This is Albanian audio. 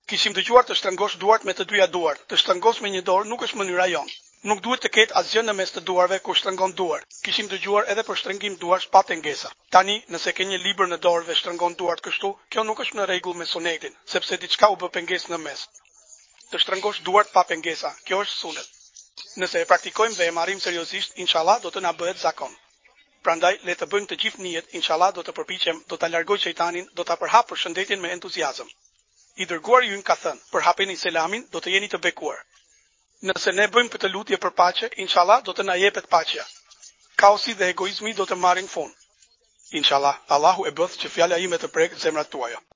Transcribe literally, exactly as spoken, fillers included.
Kishim dëgjuar të shtrëngosh duart me të dyja duart. Të shtrëngos me një dorë nuk është mënyra jon. Nuk duhet të ketë asgjë në mes të duarve kur shtrëngon duar. Kishim dëgjuar edhe për shtrëngim duarsh pa pengesa. Tani, nëse ke një libër në dorë dhe shtrëngon duart kështu, kjo nuk është në rregull me sunetin, sepse diçka u bë pengesë në mes. Të shtrëngosh duart pa pengesa, kjo është sunet. Nëse e praktikojmë dhe e marrim seriozisht, inshallah do të na bëhet zakon. Prandaj le të bëjmë të gjithë nijet, inshallah do të përpiqem, do ta largoj shejtanin, do ta përhap për shëndetin me entuziazëm. I dërguari ynë ka thënë, përhapeni selamin, do të jeni të bekuar. Nëse ne bëjmë këtë lutje për paqe, inshallah do të na jepet paqja. Kaosi dhe egoizmi do të marrin fund. Inshallah, Allahu e bëth që fjala ime të prek zemrat tuaja.